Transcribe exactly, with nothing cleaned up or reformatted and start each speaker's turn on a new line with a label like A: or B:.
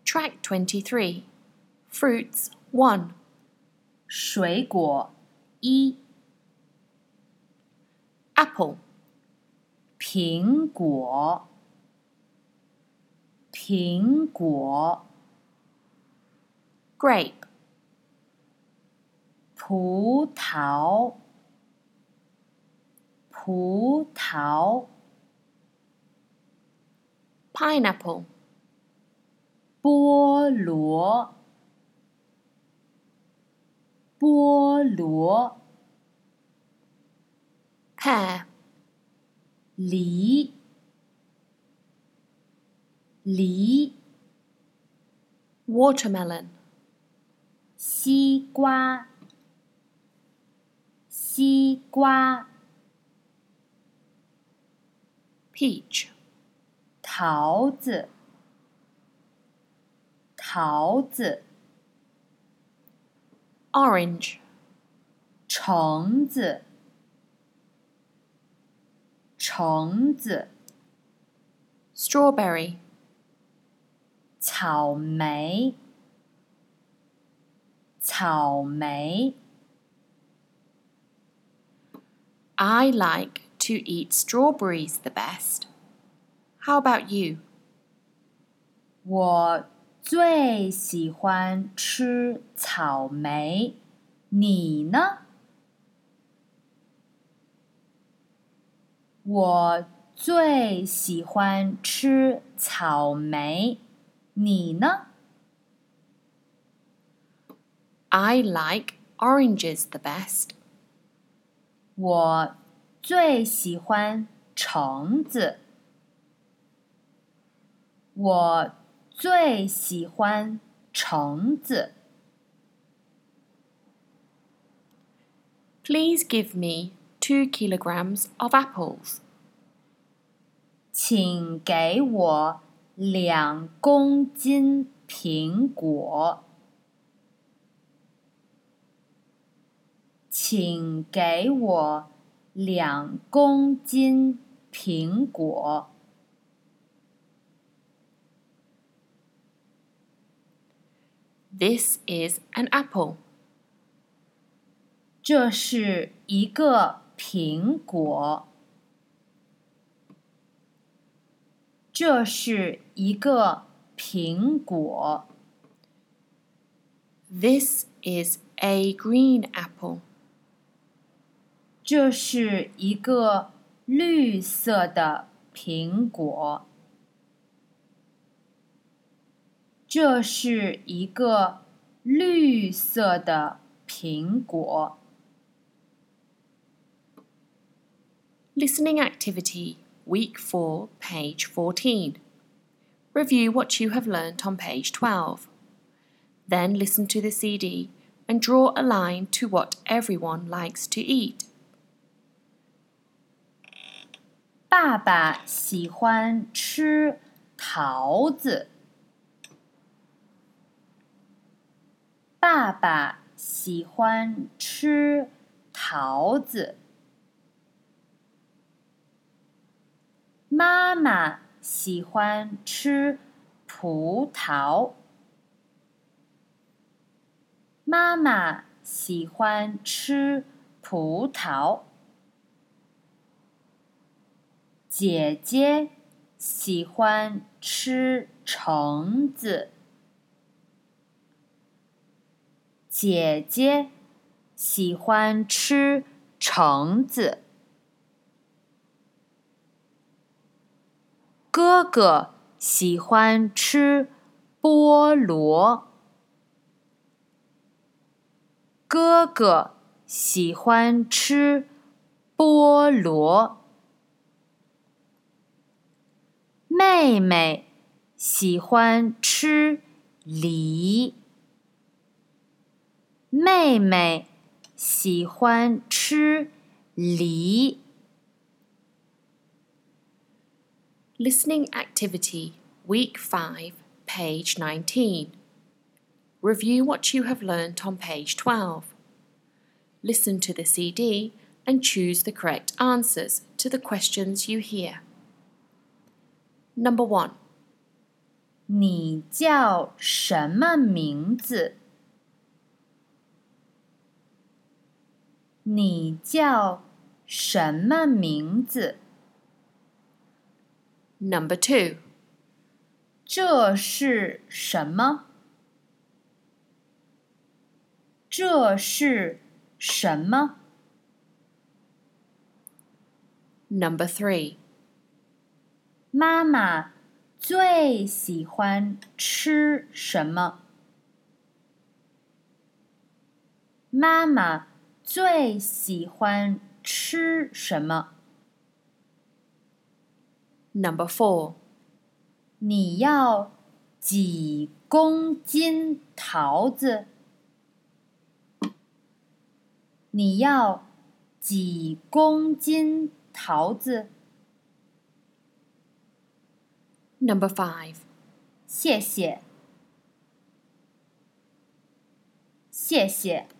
A: Track twenty-three. Fruits one.
B: 水果一
A: Apple,
B: 苹果苹果
A: grape,
B: 葡萄葡萄
A: pineapple,
B: 菠萝菠萝
A: pear,
B: 梨梨
A: watermelon,
B: 西瓜西瓜
A: peach,
B: 桃子桃子
A: orange,
B: 橙子橙子
A: strawberry,
B: 草莓草莓
A: I like to eat strawberries the best. How about you?
B: 我最喜欢吃草莓，你呢？我最喜欢吃草莓，你呢？
A: I like oranges the best.
B: 我最喜欢橙子，我最喜欢橙子。
A: Please give me two kilograms of apples.
B: 请给我两公斤苹果。请给我两公斤苹果。
A: This is an apple.
B: 这是一个苹果。这是一个苹果。
A: This is a green apple.
B: 这是一个绿色的苹果。这是一个绿色的苹果。
A: Listening activity, week four, page fourteen. Review what you have learnt on page twelve. Then listen to the C D and draw a line to what everyone likes to eat.
B: 爸爸喜欢吃桃子。爸爸喜欢吃桃子。妈妈喜欢吃葡萄。妈妈喜欢吃葡萄。姐姐喜欢吃橙子。姐姐喜欢吃橙子。哥哥喜欢吃菠萝。哥哥喜欢吃菠萝。妹妹喜欢吃梨。妹妹喜欢吃梨。
A: Listening activity, week five, page nineteen. Review what you have learnt on page twelve. Listen to the C D and choose the correct answers to the questions you hear. Number one.
B: 你叫什么名字？你叫什么名字？
A: Number two.
B: 这是什么？这是什么？
A: Number three.
B: 妈妈最喜欢吃什么？妈妈最喜欢吃什么？
A: Number four.
B: 你要几公斤桃子？你要几公斤桃子？
A: Number five.
B: 谢谢，谢谢。